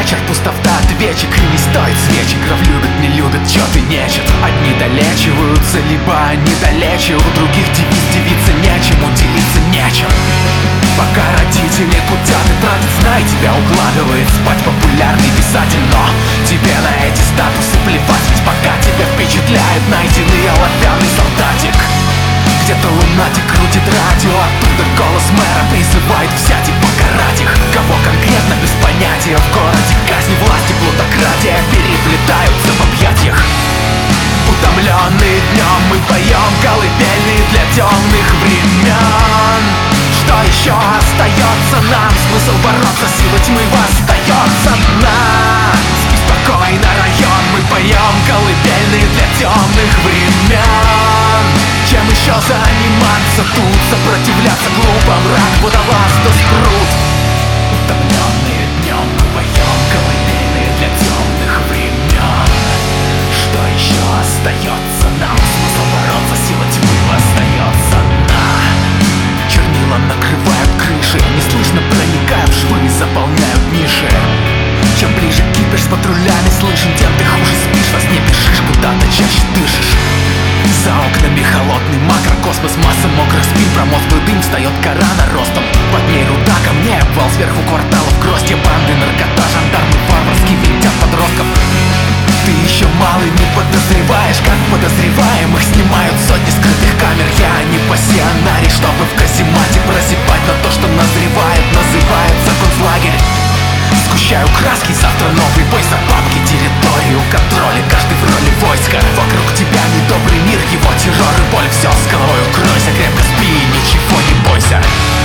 вечер, пустота, ответчик. И не стоит свечи, граф любит, не любит, чё-то нечет. Одни долечиваются, либо они долечат. У других девиз девиться нечему, делиться нечем. Пока родители кутят и тратят, знай, тебя укладывает спать популярный писатель. Но тебе на эти статусы плевать, ведь пока тебя впечатляет найденный оловянный солдатик. Где-то лунатик крутит радио, оттуда голос мэра призывает взять и покарать их. Кого конкретно, без понятия. В городе казни, власти, плутократия переплетаются в объятиях. Утомленные днем мы поем колыбельные для темных времен. Что еще остается нам? Смысл бороться, сила тьмы восстает одна. Спи спокойно, район, мы поем колыбельные для темных времен. Чем еще заниматься тут? Сопротивляться глупо, мрак, водолазы спрут. Утомленные днем мы поем колыбельные для темных времен. Что еще остается нам? Смысл бороться, сила тьмы восстает одна. Чернила накрывают крыши, неслышно проникая в швы, заполняют ниши. Чем ближе кипиш с патрулями слышен, тем ты хуже спишь. Во сне пишешь, куда-то чаще дышишь. За окнами холодный макрокосмос, масса мокрых спин, промозглый дым, встает кора наростом. Под ней руда камней, обвал сверху кварталов, гроздья банды, наркота, жандармы варварски винтят подростков. Ты еще малый, не подозреваешь, как подозреваемых снимают сотни скрытых камер. Я не пассионарий, чтобы в каземате прозябать, но то, что назревает, называется концлагерь. Сгущаю краски, завтра новый бой за бабки, территорию контроля, каждый в роли войска. Вокруг тебя недобрый мир, его террор и боль. Все с головой укройся, крепко спи, ничего не бойся.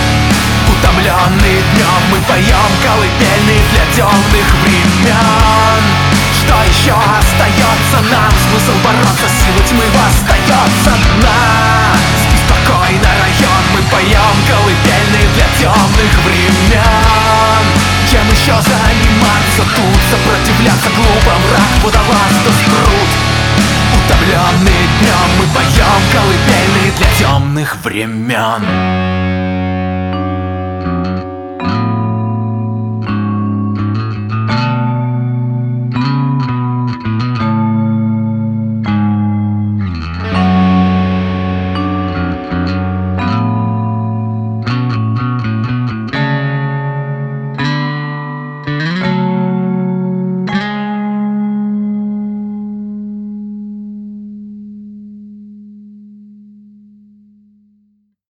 Утомленные днем мы поем колыбельные для темных времен. Что еще остается нам? Смысл бороться, сила тьмы восстает одна. Спи спокойно, район, мы поем колыбельные для темных времен. Чем еще заниматься тут? Сопротивляться глупо, мрак, водолазы спрут. Утомленные днем мы поем колыбельные для темных времен.